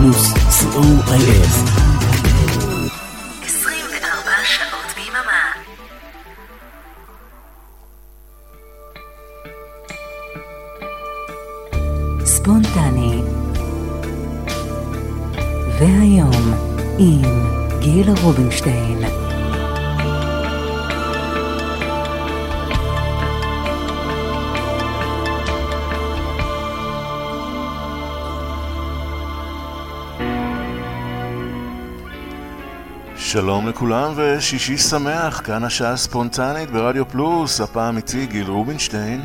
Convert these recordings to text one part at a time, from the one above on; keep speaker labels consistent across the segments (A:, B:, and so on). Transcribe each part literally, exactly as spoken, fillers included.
A: פלוס סי או איי אס.
B: עשרים וארבע שעות ביממה. ספונטני. והיום עם גילה רובינשטיין.
C: שלום לכולם ושישי שמח, כאן השעה ספונטנית ברדיו פלוס, הפעם איתי גיל רובינשטיין.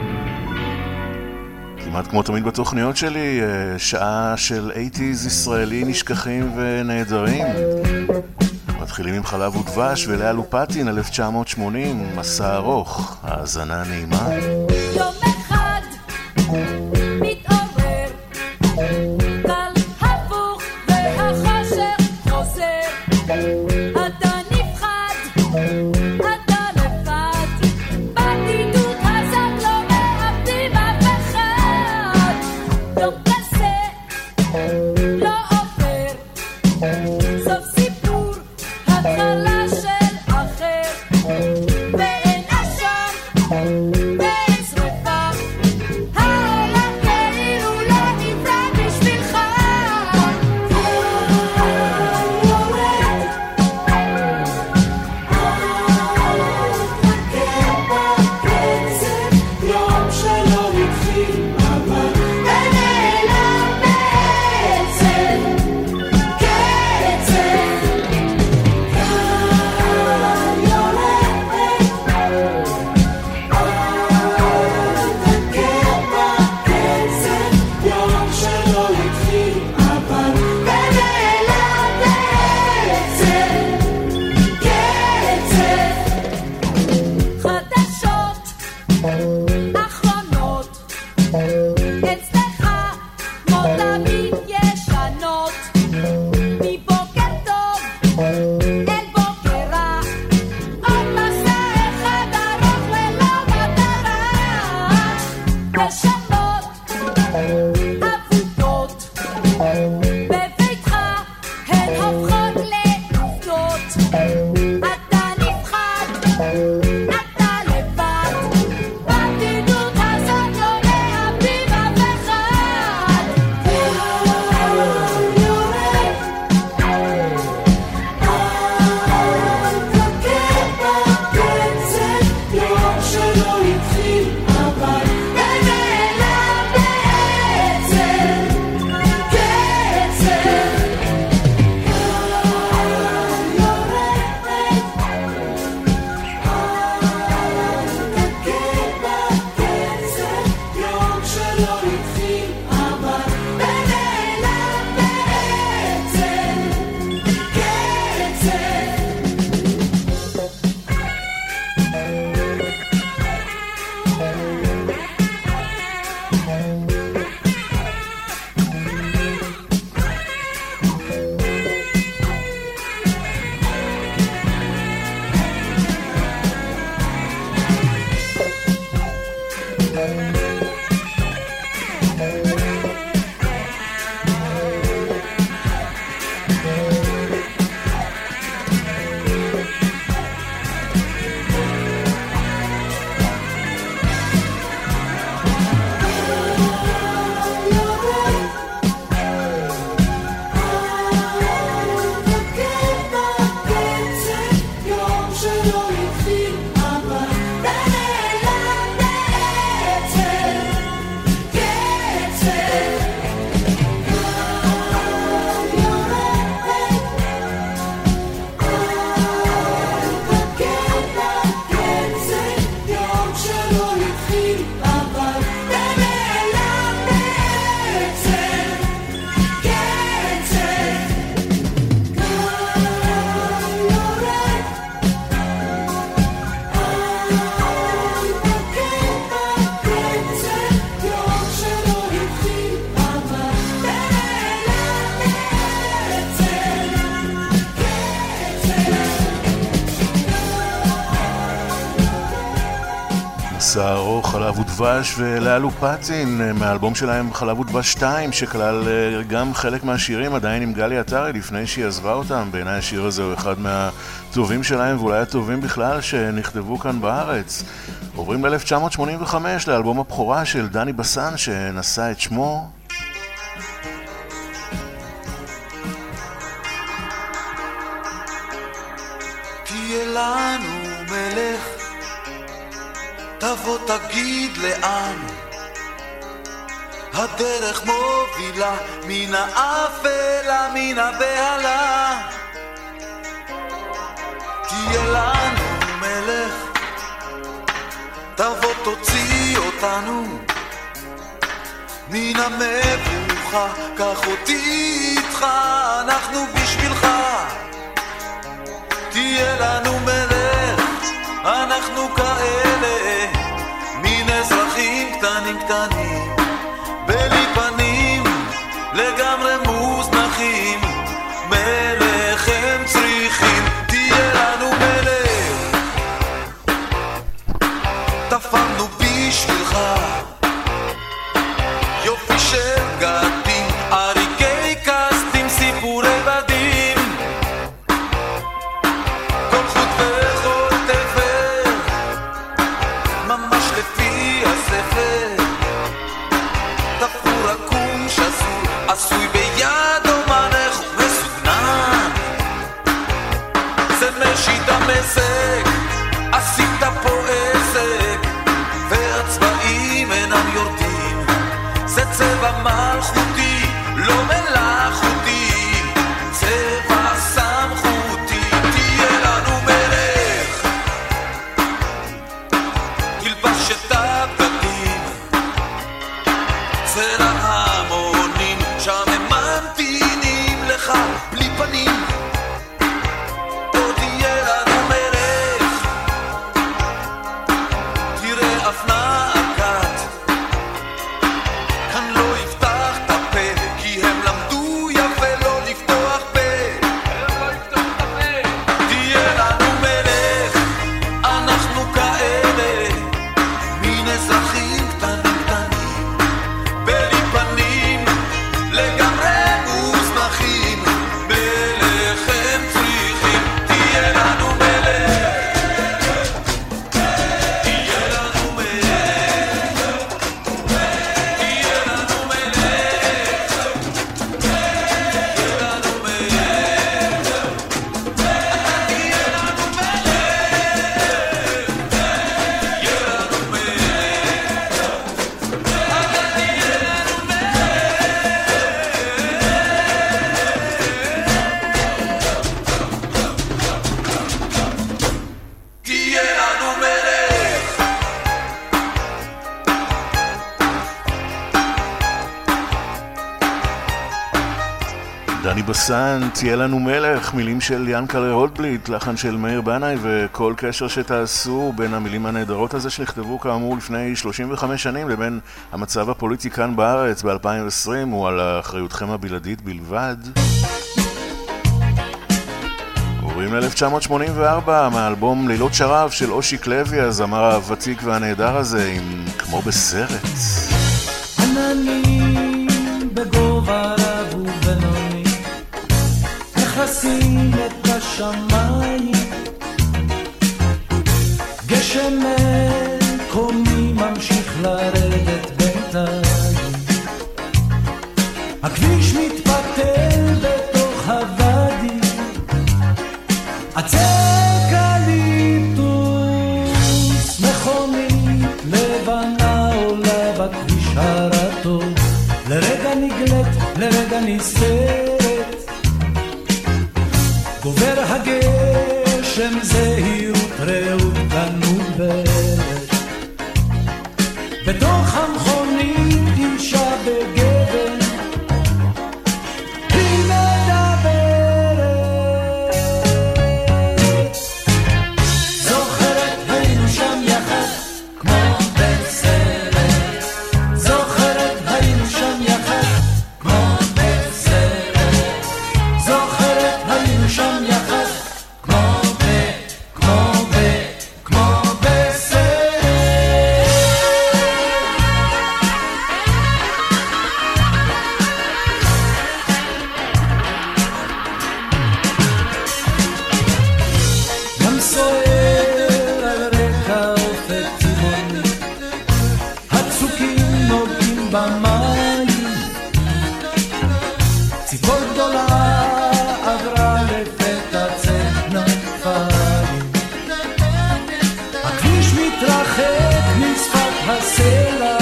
C: כמעט כמו תמיד בתוכניות שלי, שעה של שמונים ישראלי נשכחים ונהדרים. מתחילים עם חלב ודבש ולאה לופטין, אלף תשע מאות שמונים, מסע ארוך, האזנה נעימה.
D: יום אחד מתעורר, גל הפוך והחושך חוזר, אתה נפחד, אתה לבד, בדידות הזאת לא מאבדים אף אחד. יום כזה לא עובר, סוף סיפור, התחלה של אחר, ואין אשם ואין שרפה, העולם כאילו לא נברא בשבילך. יום שלא התחיל אבל ונעלם בעצם קצב, כאן יולדת תקר בקצב. יום שלא התחיל אבל ונעלם בעצם קצב. חדשות אחרונות אצלך כמו תמיד ישנות, מבוקר טוב אל בוקר רע, עוד מסע אחד ארוך ללא מטרה. נשמות אבודות בביתך הן הופכות לעובדות, אתה נפחד, אתה לבד, בדידות הזאת לא מאבדים אף אחד. כאן יורד, אל תקר בקצב. יום שלא התחיל אבל ונעלם בעצם קצב, כאן יורד, אל תקר בקצב. יום שלא התחיל אבל ונעלם בעצם קצב.
C: מסע ארוך, חלב ודבש, ולאלו פטין מהאלבום שלהם חלב ודבש שתיים, שכלל גם חלק מהשירים עדיין עם גלי עטרי לפני שהיא עזבה אותם. בעיניי השיר הזה הוא אחד מהטובים שלהם, ואולי הטובים בכלל שנכתבו כאן בארץ. עוברים ל-אלף תשע מאות שמונים וחמש לאלבום הבכורה של דני בסן שנשא את שמו.
E: תהיה לנו מלך, תבוא תגיד לאן הדרך מובילה, מן האפלה מן הבהלה. תהיה לנו מלך, תבוא תוציא אותנו מן המבוכה, קח אותי איתך, אנחנו בשבילך. תהיה לנו מלך, אנחנו כאלה, מין אזרחים קטנים קטנים, בלי פנים, לגמרי מוזנחים. מלך הם צריכים, תהיה לנו מלך, תפרנו בשבילך, יופי של גדים, אריקי קסטים, סיפורי בדים, כל חוט וכל תפר, ממש לפי הספר. תפור עקום שסור, עשוי ביד או מנך ומסוגנן, זה משידה מסק, עשית פה עסק, והצבעים אינם יורדים, זה צבע מלכותי, לא מלאכותי, צבע סמכותי. תהיה לנו מלך, תלבש את הבגדים, צלע המונים, שם הם ממתינים לך בלי פנים. פה תהיה לנו מלך, תראה אפנה אחת, כאן לא יפתח את הפה, כי הם למדו יפה לא לפתוח פה. תהיה לנו מלך, אנחנו כאלה, מין אזרחים קטנים קטנים, בלי פנים, לגמרי מוזנחים. מלך הם צריכים, תהיה לנו מלך, תהיה לנו מלך, תהיה לנו מלך, תהיה לנו מלך, תהיה לנו תהיה לנו מלך.
C: דני בסן, תהיה לנו מלך, מילים של ינקלה רוטבליט, לחן של מאיר בנאי, וכל קשר שתעשו בין המילים הנהדרות הזה שנכתבו כאמור לפני שלושים וחמש שנים לבין המצב הפוליטי כאן בארץ ב-אלפיים ועשרים הוא על אחריותכם הבלעדית בלבד. עוברים ל-אלף תשע מאות שמונים וארבע מהאלבום לילות שרב של אושיק לוי, הזמר הוותיק והנהדר הזה, עם כמו בסרט.
F: עננים בגובה רב ובינוני מכסים את השמיים, גשם מקומי ממשיך לרדת בינתיים, הכביש מתפתל בתוך הוואדי, עצי אקליפטוס, מכונית לבנה עולה בכביש הרטוב, לרגע נגלית, לרגע נסתרת, גובר הגשם זהירות רעות כנוברת, בתוך המכונית אישה בגבן, היא מדברת, זוכרת היינו שם יחד כמו בסרט, זוכרת היינו שם יחד כמו בסרט, זוכרת היינו שם יחד כמו בסרט. במים. ציפור גדולה עברה לפתע כנפיים. הכביש מתרחק משפת הסלע,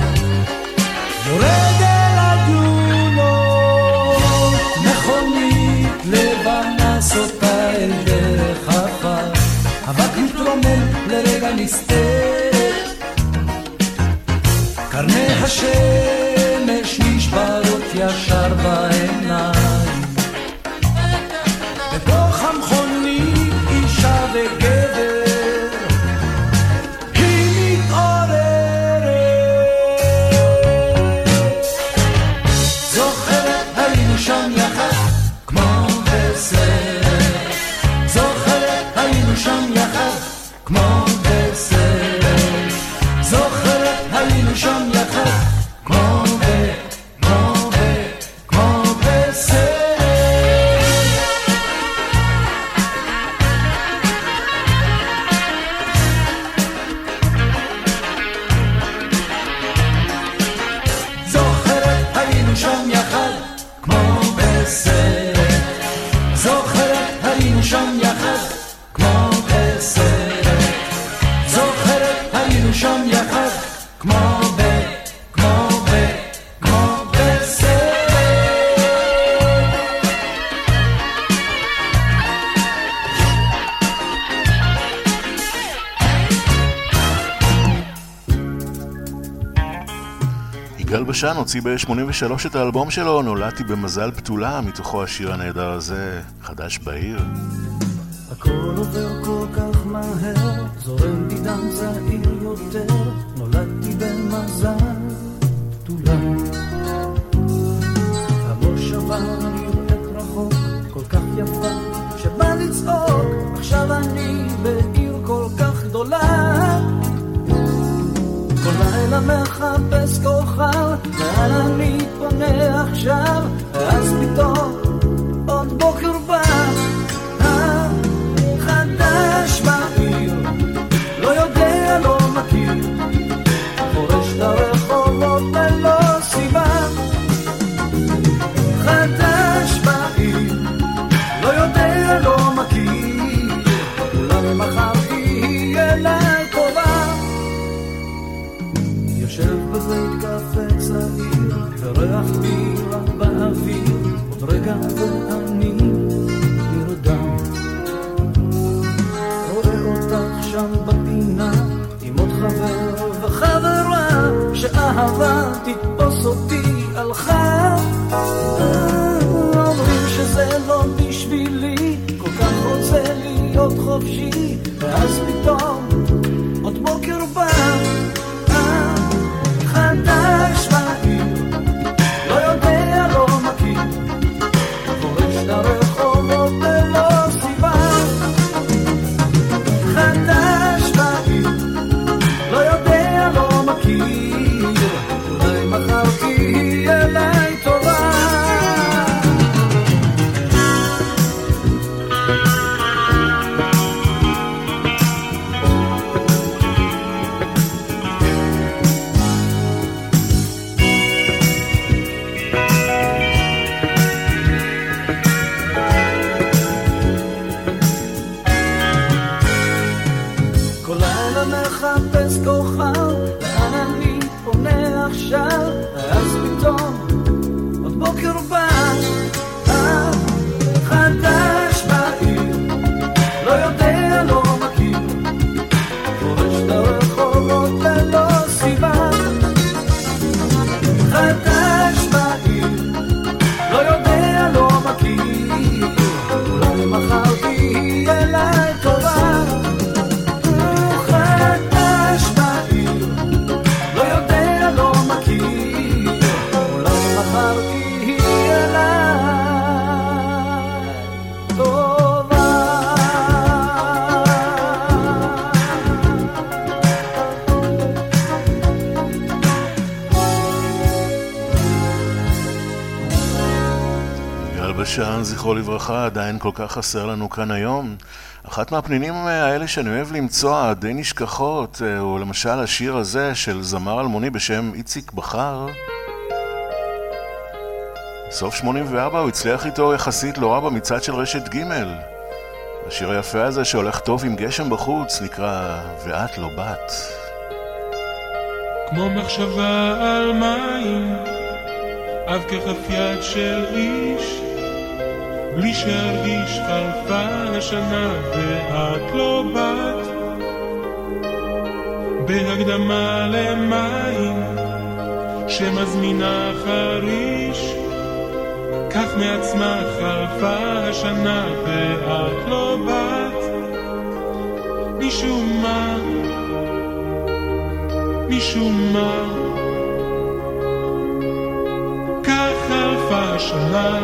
F: יורד אל הדיונות, מכונית לבנה סוטה אל דרך עפר, אבק מתרומם לרגע נסתרת, קרני השמש נשברות ישר בעיניים. בתוך המכונית אישה וגבר, היא מתעוררת. זוכרת היינו שם יחד כמו בסרט, זוכרת היינו שם יחד כמו בסרט, זוכרת היינו שם יחד כמו ב... כמו ב... כמו בסרט. זוכרת היינו שם יחד כמו בסרט, זוכרת היינו שם יחד כמו בסרט, זוכרת היינו שם יחד כמו ב... כמו ב... כמו בסרט.
C: יגאל בשן הוציא ב-שמונים ושלוש את האלבום שלו, נולדתי במזל פתולה, מתוכו השיר הנהדר הזה, חדש בעיר.
F: הכל עובר כל כך מהר, זורם בי דם צעיר יותר, נולדתי במזל פתולה. המושבה נראית רחוק, כל כך יפה, שבא לצעוק, עכשיו אני בעיר כל כך גדולה. כל לילה מחפש כוכב, לאן אני פונה עכשיו, אז פתאום עוד בוקר בא, חדש בעיר, לא יודע, לא מכיר, חורש לרחובות ללא סיבה. חדש בעיר, לא יודע, לא מכיר, אולי מחר היא אליי טובה. יושב בבית קפה צעיר, וריח בירה באוויר, עוד רגע ואני נרדם. רואה אותך שם בפינה, עם עוד חבר וחברה, שאהבה תתפוס אותי הלכה. אומרים שזה לא בשבילי, כל כך רוצה להיות חופשי, ואז פתאום עוד בוקר בא, חדש בעיר, לא יודע, לא מכיר, חורש לרחובות ללא סיבה. חדש בעיר, לא יודע, לא מכיר, אולי מחר תהיה אליי טובה. מחפש כוכב, לאן אני פונה עכשיו, אז פתאום עוד בוקר בא, חדש בעיר, לא יודע, לא מכיר, חורש לרחובות ללא סיבה. חדש בעיר, לא יודע, לא מכיר, אולי מחר תהיה אליי טובה. לא יודע, לא מכיר, אולי מחר תהיה
C: בשן, זכרו לברכה, עדיין כל כך חסר לנו כאן היום. אחת מהפנינים האלה שאני אוהב למצוא, די נשכחות, הוא למשל השיר הזה של זמר אלמוני בשם איציק בחר. סוף שמונים וארבע הוא הצליח איתו יחסית לא רע במצעד של רשת ג'. השיר היפה הזה שהולך טוב עם גשם בחוץ נקרא ואת לא בת.
G: כמו מחשבה על מים, אב ככף יד של איש, בלי שהרגיש חלפה השנה ואת לא בת. בהקדמה למים שמזמינה חריש, כך מעצמה חלפה השנה ואת לא בת. משום מה, משום מה, כך חלפה השנה.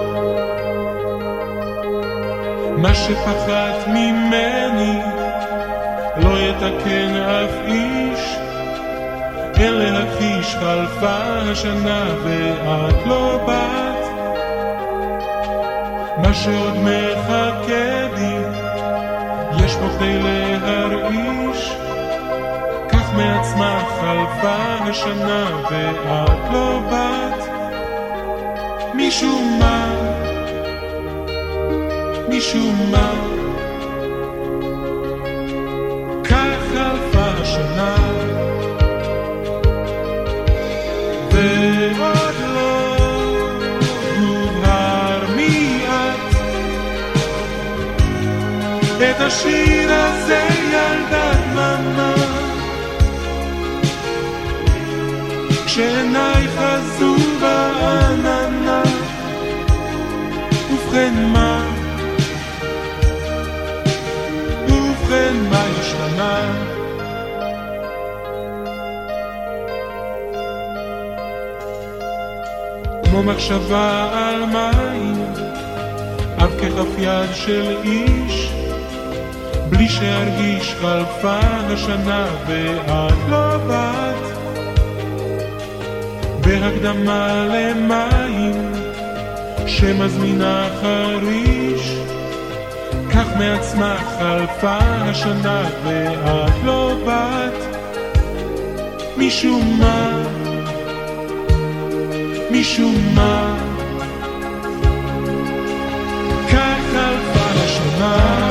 G: מה שפחת ממני לא יתקן אף איש, אין להכחיש חלפה השנה ואת לא בת. מה שעוד מחכה לי יש בו כדי להרעיש, כך מעצמה חלפה השנה ואת לא בת. משום מה, משום מה, כך חלפה השנה ועוד לא הובהר מי את. את השיר הזה ילדה דממה, כשעיניי חזו בעננה. ובכן מה, ובכן מה השתנה? כמו מחשבה על מים, אב ככף יד של איש, בלי שהרגיש חלפה השנה ואת לא בת. בהקדמה למים שמזמינה חריש, כך מעצמה חלפה השנה ואת לא בת. משום מה, משום מה, כך חלפה השנה.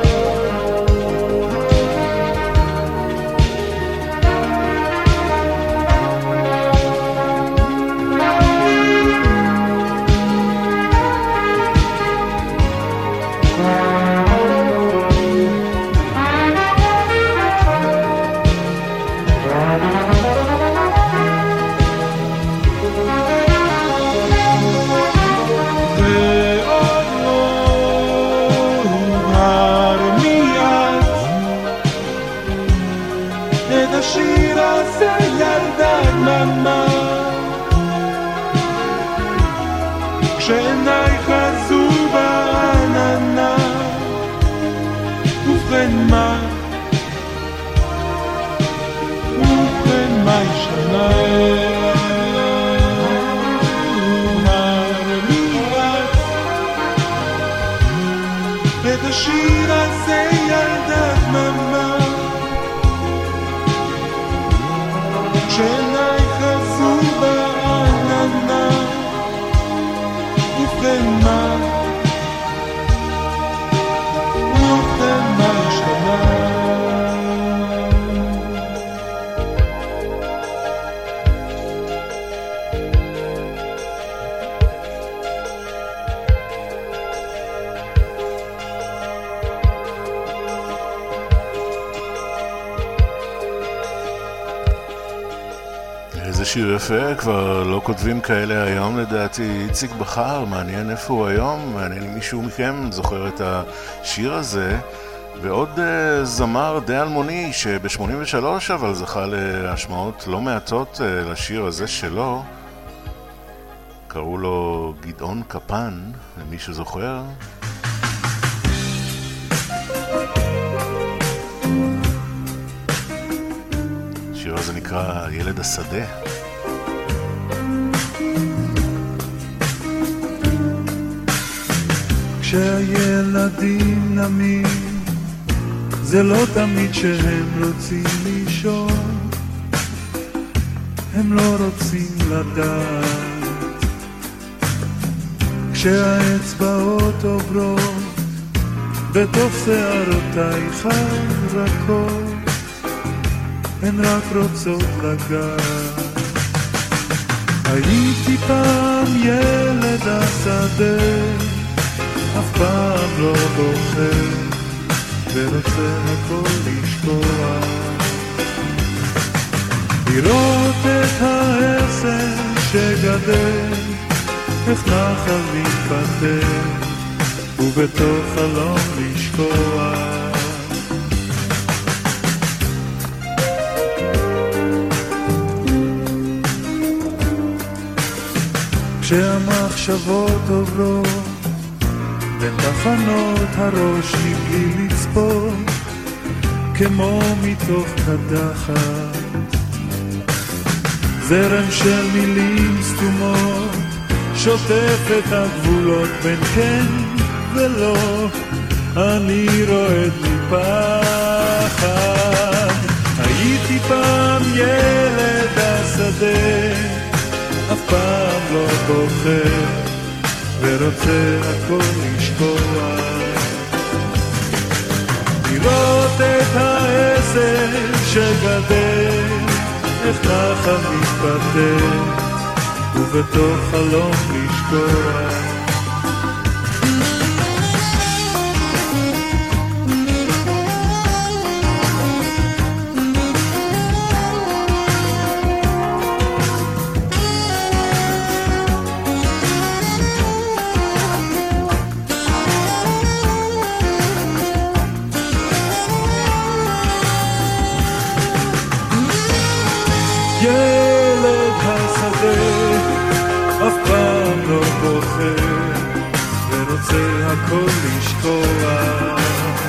G: כשעיניי חזו בעננה. ובכן מה, ובכן מה ישנה? את השיר הזה ילדה דממה, כשעיניי חזו בעננה. ובכן מה, ובכן מה השתנה?
C: איזה שיר יפה, כבר לא כותבים כאלה היום לדעתי. איציק בחר, מעניין איפה הוא היום, מעניין אם מישהו מכם זוכר את השיר הזה. ועוד uh, זמר די אלמוני שב-שמונים ושלוש אבל זכה להשמעות לא מעטות uh, לשיר הזה שלו, קראו לו גדעון קפן, מישהו זוכר? השיר הזה נקרא ילד השדה.
G: כשהילדים נמים זה לא תמיד שהם רוצים לישון, הם לא רוצים לדעת. כשהאצבעות עוברות בתוך שערותייך רכות, הן רק רוצות לגעת. הייתי פעם ילד השדה, אף פעם לא בוחר, ורוצה הכל לשכוח. לראות את העשר שגדל, איך נחל מתפתח, ובתוך חלום לשכוח. כשהמחשבות עוברות בין תחנות הראש מבלי לצפות, כמו מתוך קדחת, זרם של מילים סתומות שוטף את הגבולות בין כן ולא, אני רועד מפחד. הייתי פעם ילד השדה, אף פעם לא בוחר, ורוצה הכל לשכוח. לראות את העשר שגדל, איך נחל מתפתח, ובתוך חלום לשכוח. ילד השדה אף פעם לא בוחר, ורוצה הכל לשכוח.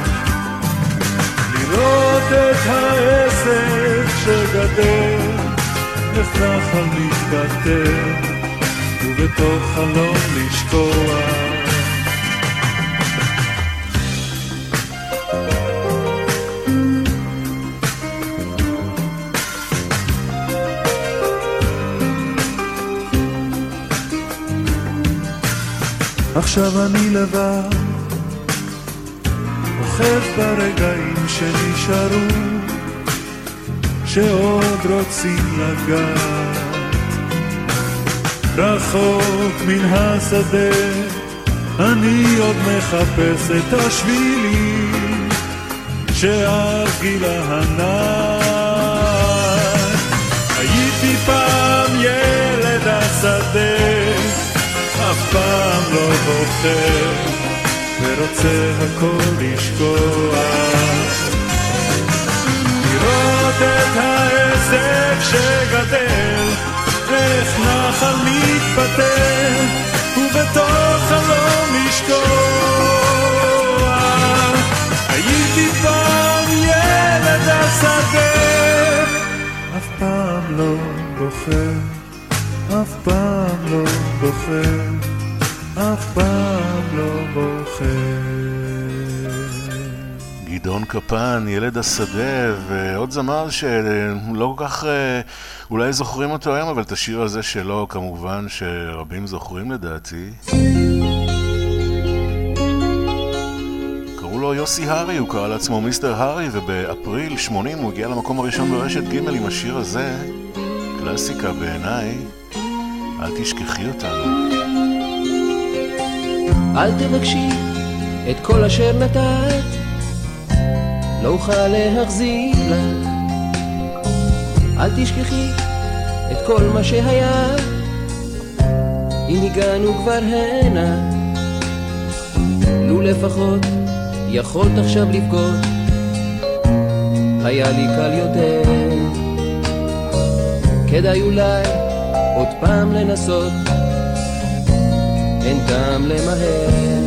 G: לראות את העסק שגדל, איך נחל מתפתח, ובתוך חלום לשכוח. עכשיו אני לבד, אוחז ברגעים שנשארו, שעוד רוצים לגעת. רחוק מן השדה, אני עוד מחפש את השבילים שעל גיל הענק. הייתי פעם ילד השדה, אף פעם לא בוחר, ורוצה הכל לשכוח. לראות את העסק שגדל, איך נחל מתפתח, ובתוך חלום לשכוח. הייתי פעם ילד השדה, אף פעם לא בוחר, אף פעם לא בוחר, אף פעם לא בוחר.
C: גדעון קפן, ילד השדה, ועוד זמר שלא כל כך אולי זוכרים אותו היום, אבל את השיר הזה שלו כמובן שרבים זוכרים לדעתי. קראו לו יוסי הרי, הוא קרא לעצמו מיסטר הרי, ובאפריל שמונים הוא הגיע למקום הראשון ברשת ג' עם השיר הזה, קלאסיקה בעיניי, אל תשכחי אותנו.
H: אל תבקשי את כל אשר נתת, לא אוכל להחזיר לך. אל תשכחי את כל מה שהיה, אם הגענו כבר הנה. לו לפחות יכולת עכשיו לבכות, היה לי קל יותר. כדאי אולי עוד פעם לנסות, אין טעם למהר.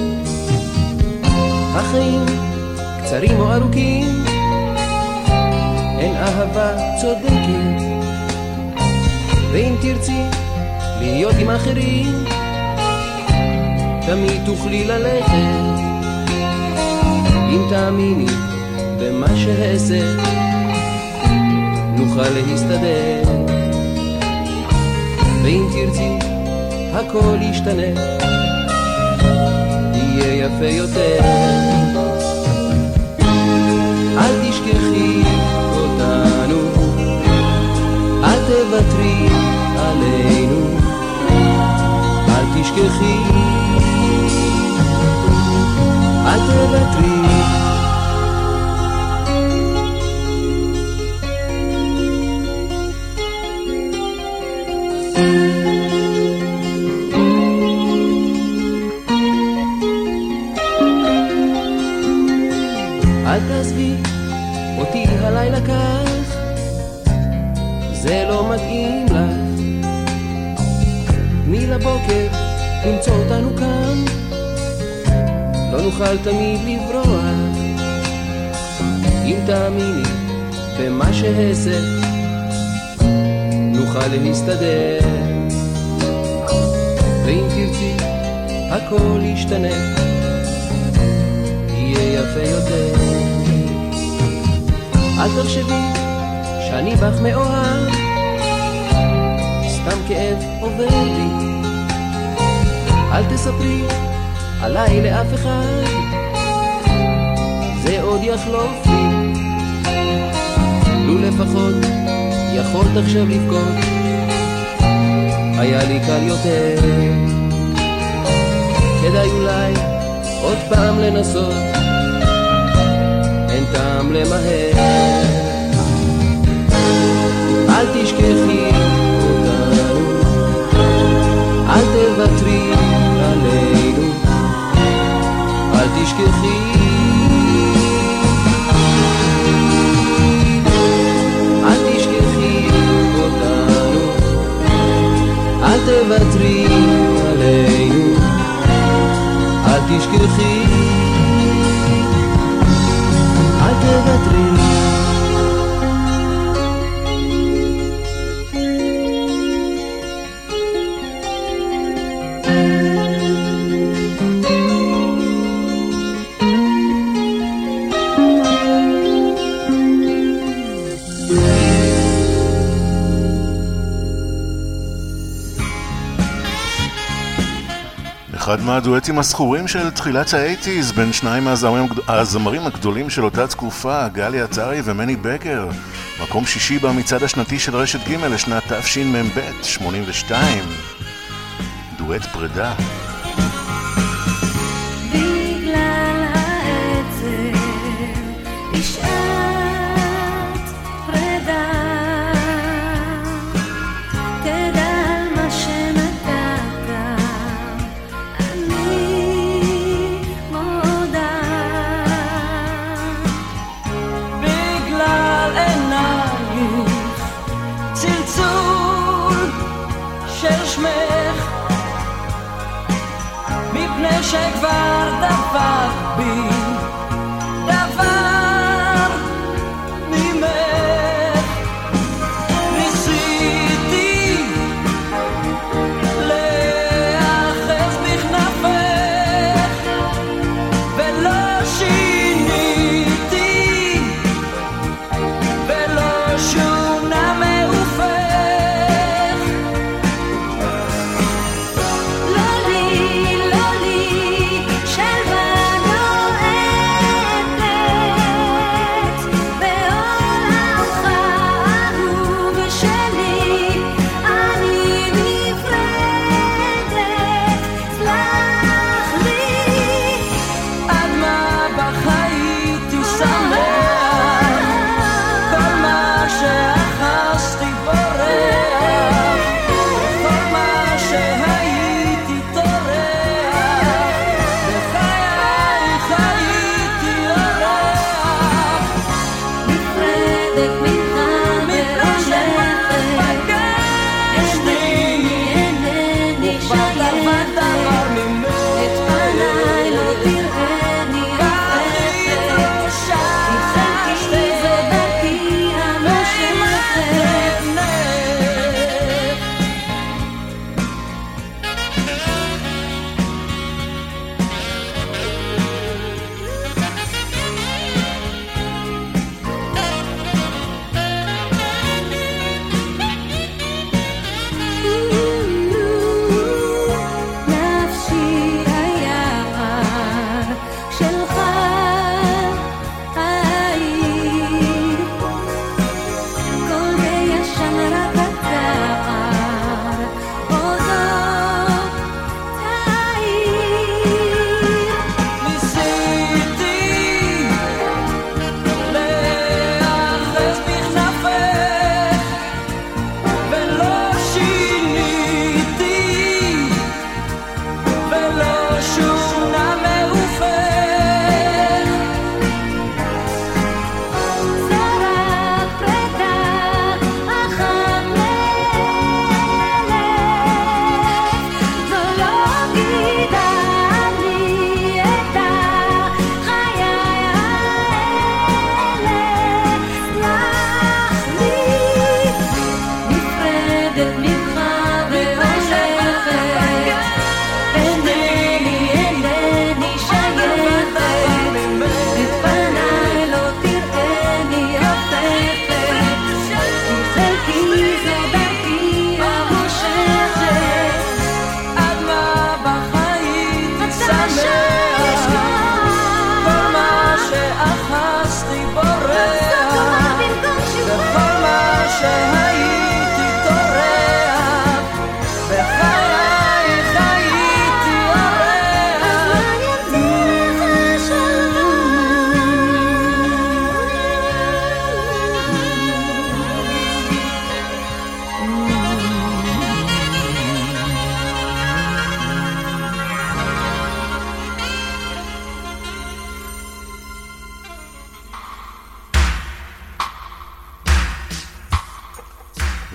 H: החיים קצרים או ארוכים, אין אהבה צודקת. ואם תרצי להיות עם אחרים, תמיד תוכלי ללכת, אם תאמיני במה שאעשה, נוכל להסתדר. ואם תרצי הכל ישתנה, יהיה יפה יותר. אל תשכחי אותנו, אל תוותרי עלינו, אל תשכחי, אל תוותרי. אל תעזבי אותי הלילה כך, זה לא מתאים לך. תני לבוקר למצוא אותנו כאן, לא נוכל תמיד לברוח. אם תאמיני במה שאעשה, נוכל להסתדר. ואם תרצי הכל ישתנה, יהיה יפה יותר. אל תחשבי שאני בך מאוהב, סתם כאב עובר לי. אל תספרי עליי לאף אחד, זה עוד יחלוף לי. לו לפחות יכולת עכשיו לבכות, היה לי קל יותר. כדאי אולי עוד פעם לנסות, אין טעם למהר. אל תשכחי אותנו, אל תוותרי עלינו, אל תשכחי, אל תשכחי אותנו, אל תוותרי עלינו, אל תשכחי, אל תוותרי.
C: אחד מהדואטים הזכורים של תחילת ה-שמונים בין שניים מהזמרים הגדולים של אותה תקופה, גלי עטרי ומני בקר. מקום שישי במצעד השנתי של רשת ג' לשנת תשמ"ב, שמונים ושתיים. דואט פרידה.
D: בגלל העצב בשעת פרידה, תדע על מה שנתת, אני מודה.
F: בגלל עינייך צלצול של שמך,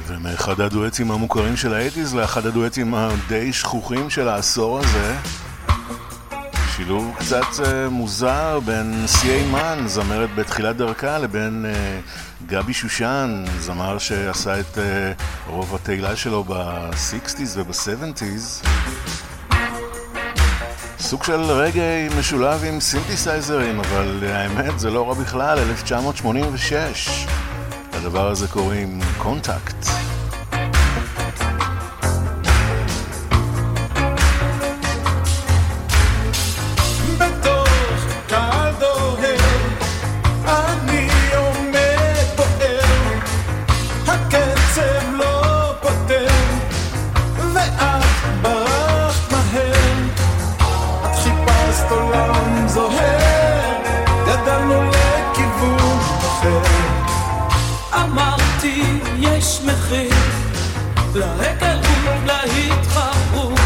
C: ומאחד הדואטים המוכרים של האייטיז לאחד הדואטים הדי שכוחים של העשור הזה, שילוב קצת uh, מוזר בין סיימן, זמרת בתחילת דרכה, לבין uh, גבי שושן, זמר שעשה את uh, רוב התהילה שלו ב-סיקסטיז וב-סבנטיז. סוג של רגעי משולב עם סינתסייזרים, אבל האמת זה לא רע בכלל. אלף תשע מאות שמונים ושש, הדבר הזה קוראים קונטקט.
F: להיכרות, להתחברות,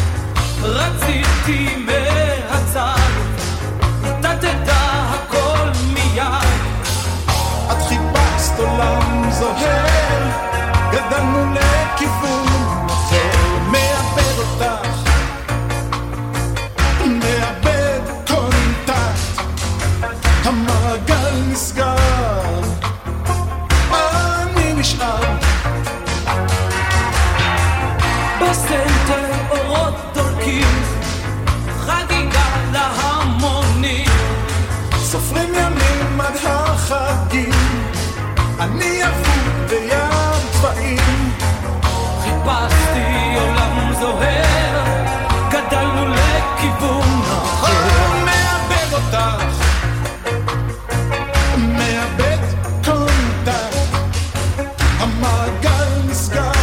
F: רציתי מהצד, נתת הכל מיד. את חיפשת עולם זוהר, גדלנו לכיוון אחר. מאבד אותך, מאבד קונטקט, המעגל נסגר, אני נשאר בסנטר, אורות דולקים, חגיגה להמונים, סופרים ימים עד החגים, אני אבוד בים צבעים. חיפשתי עולם זוהר, גדלנו לכיוון אחר. מאבד אותך, מאבד קונטקט, המעגל נסגר,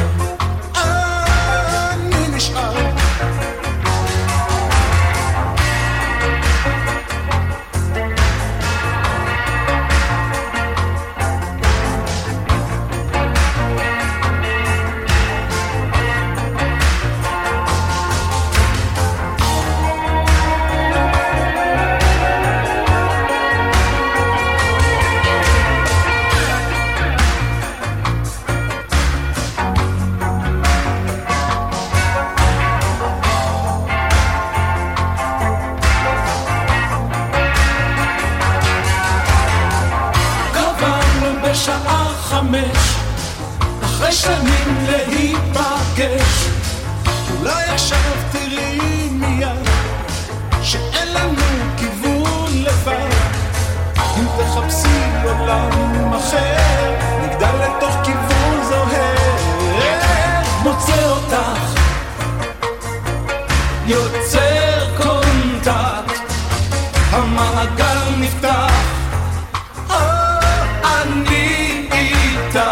F: אחרי שנים להיפגש, אולי עכשיו תראי מיד שאין לנו כיוון לבד. אם תחפשי עולם אחר, נגדל לתוך כיוון זוהר. מוצא אותך, יוצר קונטקט, המעגל נפתח, אני איתך.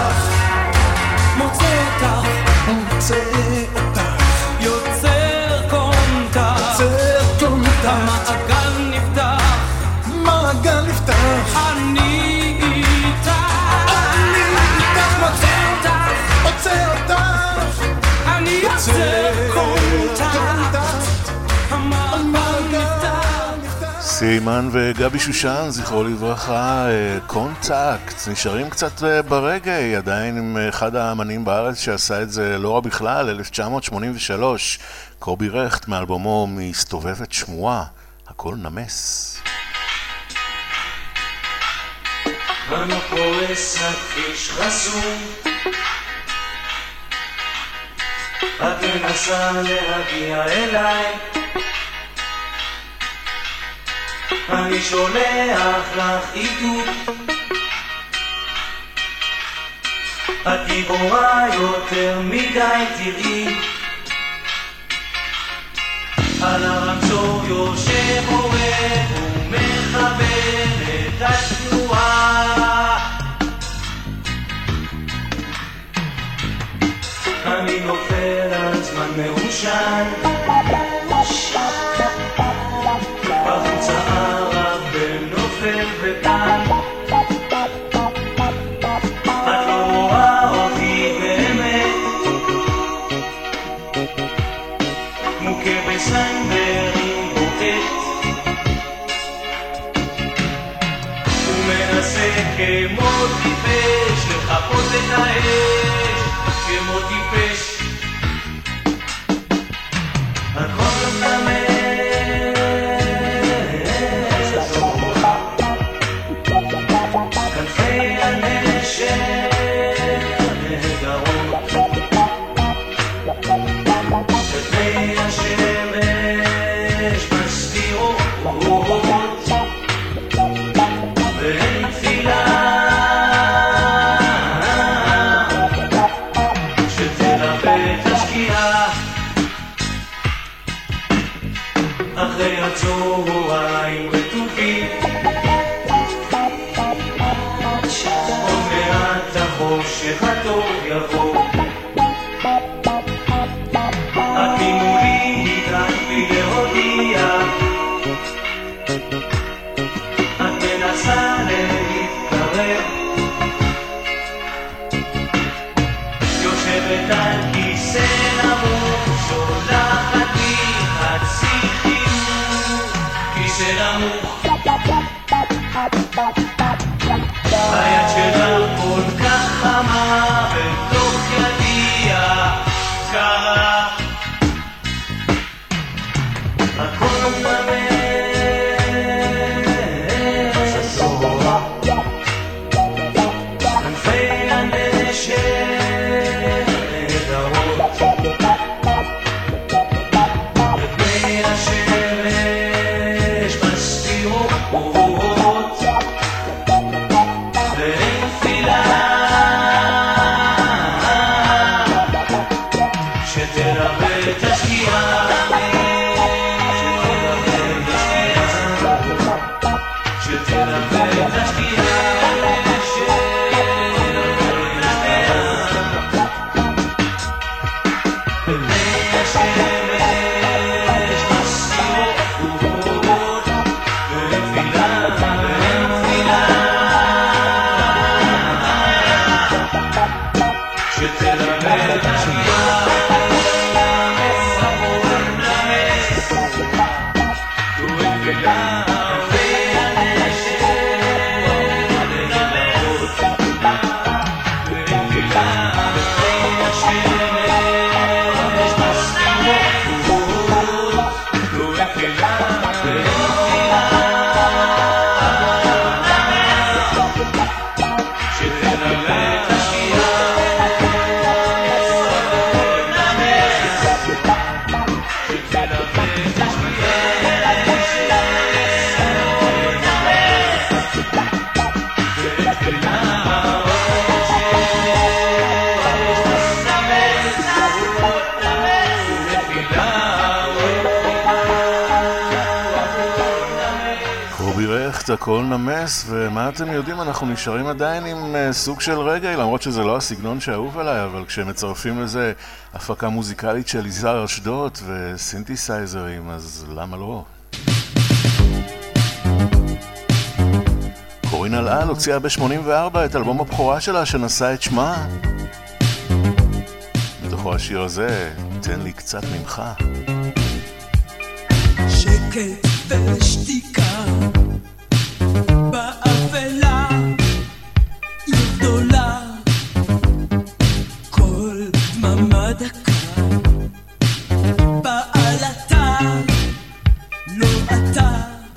F: מוצא אותך, מוצא אותך, יוצר קונטקט, יוצר קונטקט, המעגל נפתח, מעגל נפתח, אני איתך, אני איתך. מוצא אותך, מוצא אותך, אני יוצר קונטקט, המעגל נפתח.
C: סיימן וגבי שושן, זכרו לברכה, קונטקט, נשארים קצת ברגע, עדיין עם אחד האמנים בארץ שעשה את זה לא רע בכלל, אלף תשע מאות שמונים ושלוש, קובי רכט, מאלבומו מסתובבת שמועה, הכל נמס.
I: אני פורס הכביש חסום, את מנסה להגיע אליי, אני שולח לך עידוד, את גיבורה יותר מדי, תראי על הרמזור יושב עורק ומכוון את התנועה, אני נופל על זמן מאושן, בחוץ הערב בנופל וקן, את לא רואה אותי באמת, מוכה בסנדרים בועט, הוא מנסה כמו טיפש לחפות את העץ, שהטוב יבוא. את ממולי ניתן לי להודיע, את מנסה להתקרב, יושבת על כיסא נמוך, שולחת לי חצי חיוך, כיסא נמוך. היד שלה כל כך חמה בתוך ידי הקרה, הכל ממש הסורה, כנפי הנשק נהדרות, לפני השמש מסתירות
C: הכל נמס, ומה אתם יודעים, אנחנו נשארים עדיין עם uh, סוג של רגע, למרות שזה לא הסגנון שאהוב עליי, אבל כשמצרפים לזה הפקה מוזיקלית של יזהר אשדוד וסינתסייזרים, אז למה לא? קורין אלעל הוציאה ב-שמונים וארבע את אלבום הבכורה שלה שנשא את שמה. מתוכו השיר הזה, תן לי קצת ממך.
J: שקט ושתיקה באפלה היא גדולה, כל דממה דקה בעלתה לא אתה,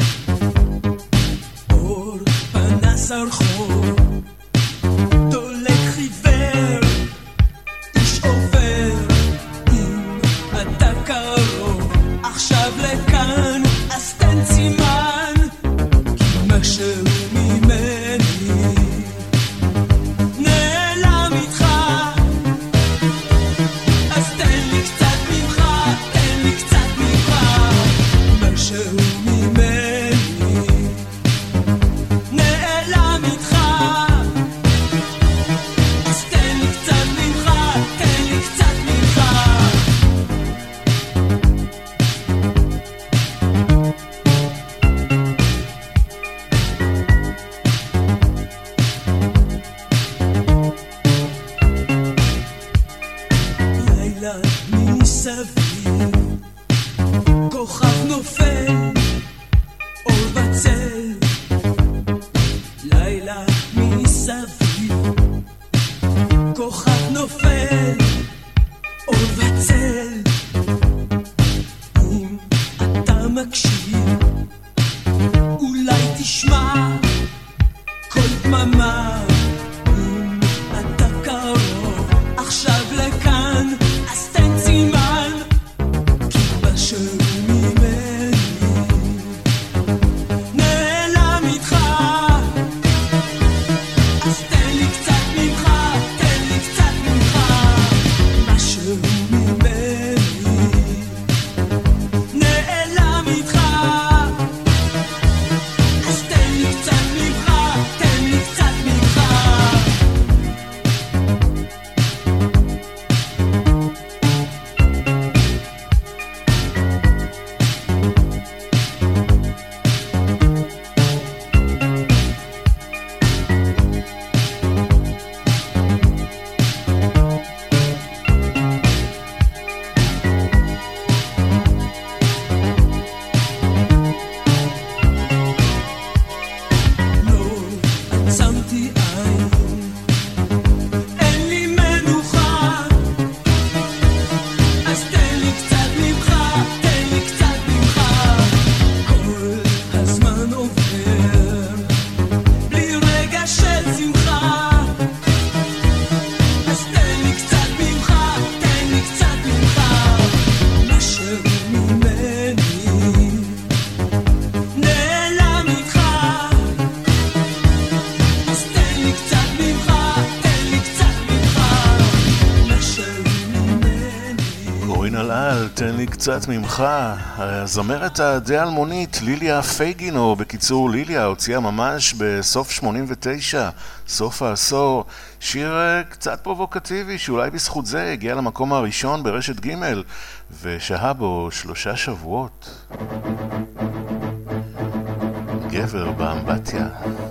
J: אור פנס הרחוב דולק חיוור, איש עובר אם אתה קרוב עכשיו לכאן, אז תן סימן משהו ממני נעלם איתך, אז תן לי קצת ממך, תן לי קצת ממך, משהו ממני נעלם איתך, אז תן לי קצת ממך, תן לי קצת ממך. מסביב כוכב נופל אור בצל, לילה מסביב כוכב נופל אור בצל, אם אתה מקשיב אולי תשמע כל דממה, אם אתה קרוב עכשיו לכאן, אז תן סימן, כי משהו ממני נעלם איתך, אז תן לי קצת ממך, תן לי קצת ממך.
C: בן אלעל, תן לי קצת ממך. הזמרת הדי אלמונית ליליה פייגין, או בקיצור ליליה, הוציאה ממש בסוף שמונים ותשע, סוף העשור, שיר קצת פרובוקטיבי שאולי בזכות זה הגיע למקום הראשון ברשת ג' ושהה בו שלושה שבועות. גבר באמבטיה,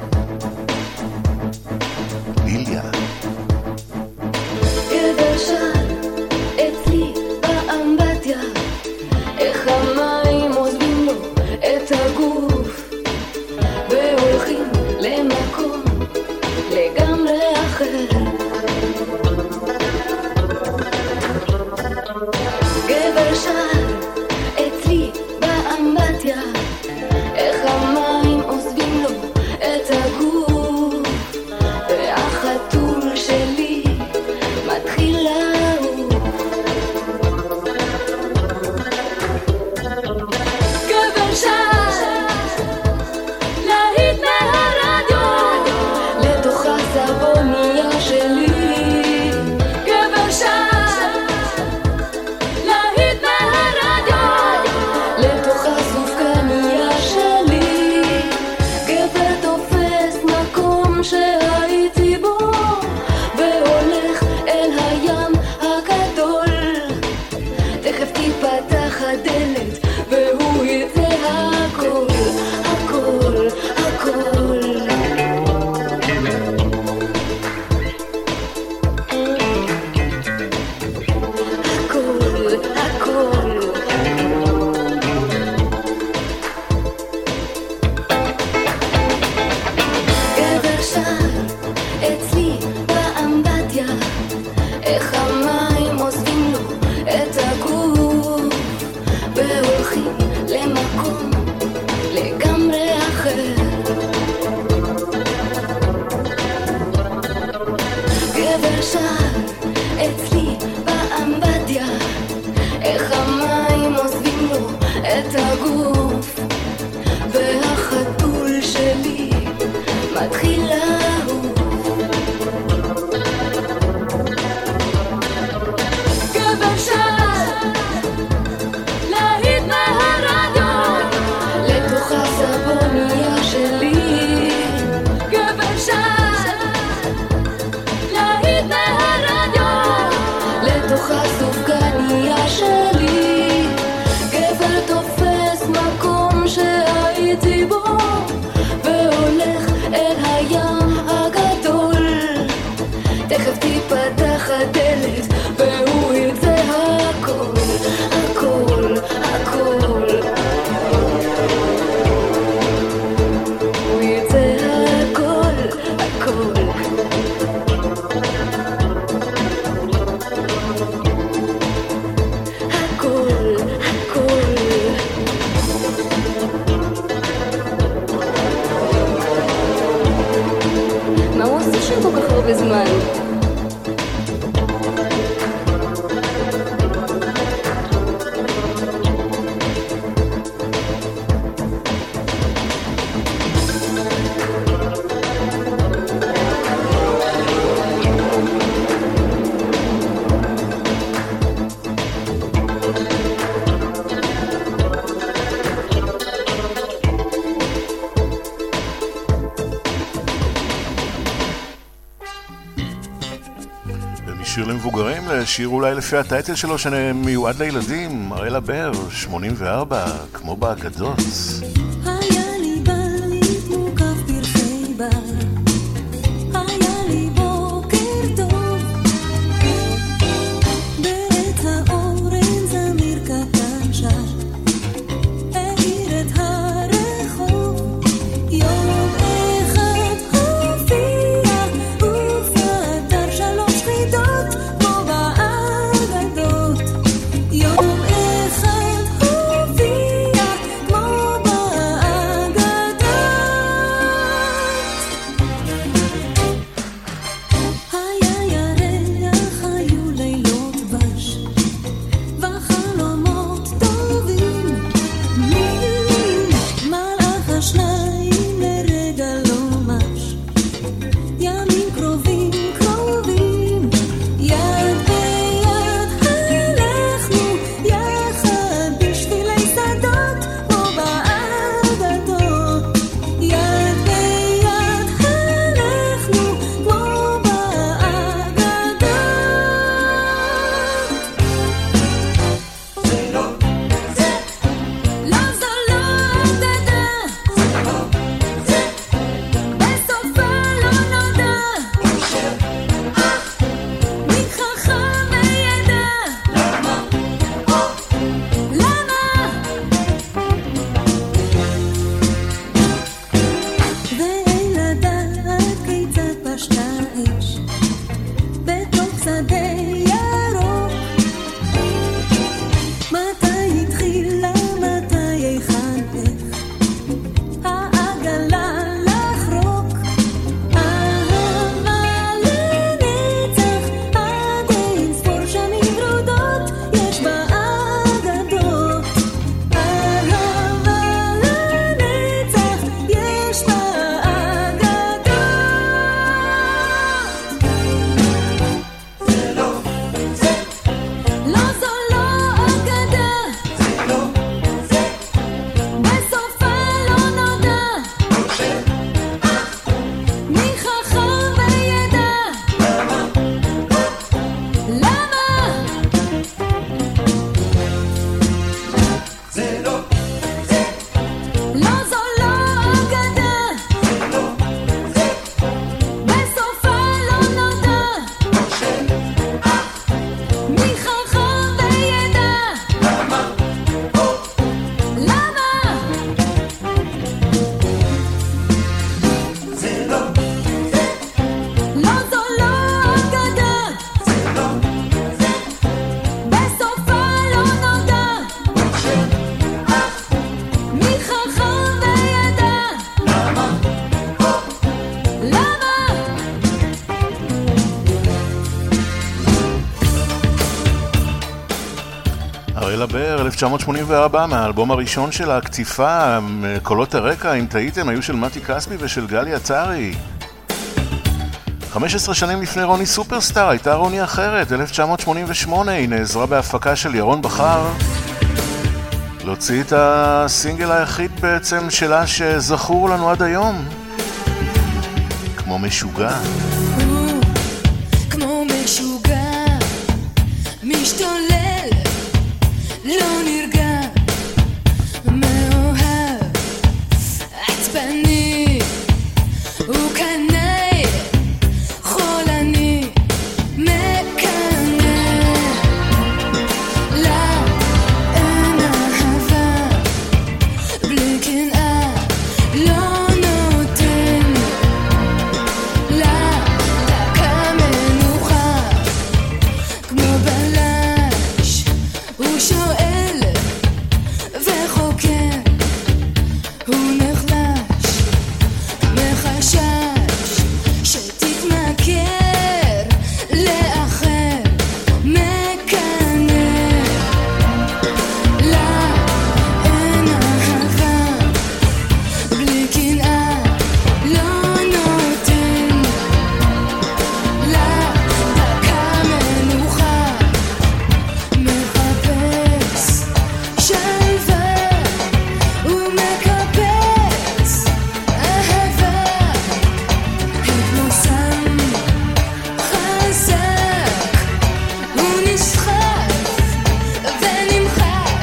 C: ליליה.
D: גבר שר אצלי באמבטיה, איך המים עוזבים לו את הגוף והולכים למקום לגמרי אחר. גבר שר אצלי באמבטיה, איך המים עוזבים לו את הגוף והחתול שלי מתחיל לעוף. גבר שר להיט מהרדיו לתוך הסבוניה שלי. גבר שר להיט מהרדיו לתוך הסופגניה שלי. גבר תופס מקום שהייתי בו והולך אל הים הגדול. תכף תיפתח הדלת והוא יצא הכל, הכל, הכל. הכל, הכל. גבר שר אצלי באמבטיה, איך המים עוזבים לו את הגוף והולכים למקום לגמרי אחר. גבר שר אצלי באמבטיה, איך המים עוזבים לו את הגוף והחתול שלי מתחיל לעוף. גבר שר להיט מהרדיו לתוך הסבוניה שלי. גבר שר להיט מהרדיו לתוך הסופגניה שלי. גבר תופס מקום שהייתי בו והולך אל הים הגדול. תכף תיפתח הדלת והוא יצא הכל, הכל, הכל. הוא יצא הכל, הכל. הכל, הכל. מה הוא עושה שם כל כך הרבה זמן?
C: שיר למבוגרים, לשיר אולי לפי הטייטל שלו שמיועד לילדים, מראה לבר, שמונים וארבע, כמו באגדות.
D: היה לי בית מוקף פרחי בר, היה לי בוקר טוב, בעת האורן זמיר קטן שר, העיר את הרחוב. יום אחד הופיע ופתר שלוש חידות כמו באגדות. יום אחד הופיע כמו באגדות.
C: אלף תשע מאות שמונים וארבע, מהאלבום הראשון של הקטיפה, קולות הרקע, אם טעיתם, היו של מתי כספי ושל גלי עטרי. חמש עשרה שנים לפני רוני סופרסטאר הייתה רוני אחרת, אלף תשע מאות שמונים ושמונה, היא נעזרה בהפקה של ירון בחר להוציא את הסינגל היחיד בעצם שלה שזכור לנו עד היום, כמו משוגע.
J: כמו משוגע, משתולל, לא נרגע, מאוהב, עצבני, הוא קנאי, חולני, מקנא, לה אין אהבה, בלי קנאה, לא נותן, לה דקה מנוחה, כמו בלש, הוא שואל וחוקר, הוא נחלש, מחשש שתתמכר לאחר, מקנא, לה אין אהבה, בלי קנאה, לא נותן, לה דקה מנוחה, מחפש שלווה, הוא מקבץ אהבה, היא כמו סם חזק, הוא נסחף ונמחק.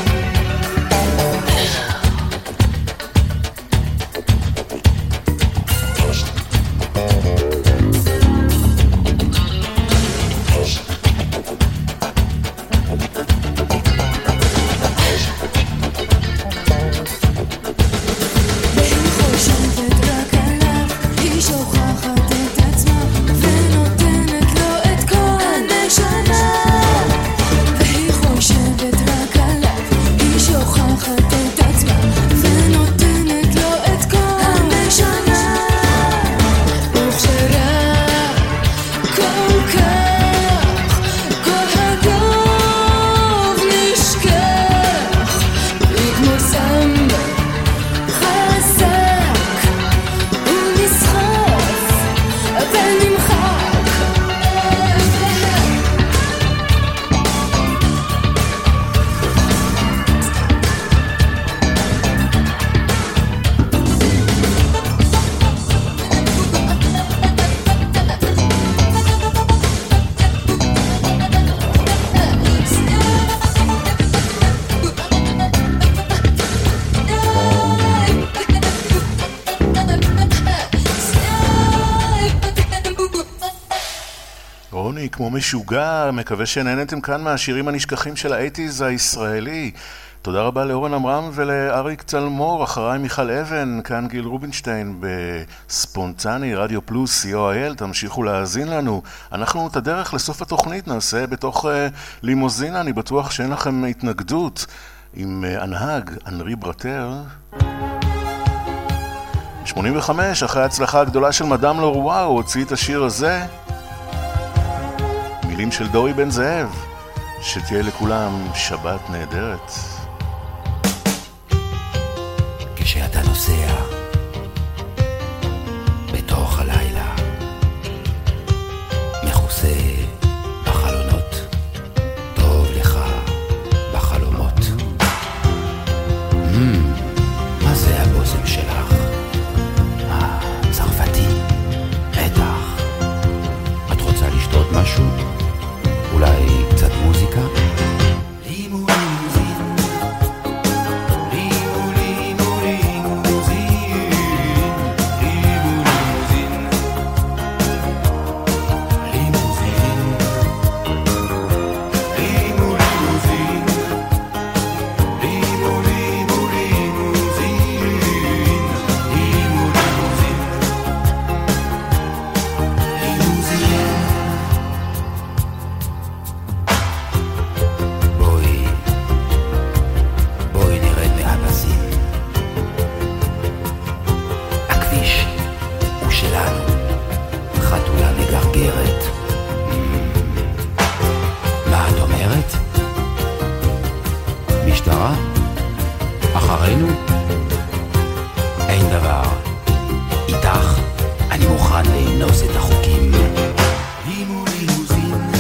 J: והיא חושבת רק עליו, היא שוכחת את עצמה ונותנת לו את כל הנשמה. והיא חושבת רק עליו, היא שוכחת את עצמה ונותנת לו את כל הנשמה. הוכשרה כל כך, כל הטוב נשכח, היא כמו סם חזק, הוא נסחף ונמחק.
C: רוני כמו משוגע, מקווה שנהנתם כאן מהשירים הנשכחים של האייטיז הישראלי. תודה רבה לאורן אמרם ולאריק צלמור. אחריי מיכל אבן, כאן גיל רובינשטיין בספונטני, רדיו פלוס, סי או איי אל. תמשיכו להאזין לנו. אנחנו את הדרך לסוף התוכנית נעשה בתוך uh, לימוזינה, אני בטוח שאין לכם התנגדות, עם uh, הנהג אנרי ברטר. שמונים וחמש, אחרי ההצלחה הגדולה של מדאם לורווה, הוא הוציא את השיר הזה. מילים של דורי בן זאב. שתהיה לכולם שבת נהדרת.
K: כשאתה נוסע בתוך הלילה מכוסה בחלונות, טוב לך בחלומות. mm, מה זה הבוזם שלך? הצרפתי? בטח. את רוצה לשתות משהו? אולי קצת מוזיקה?
J: לימוזין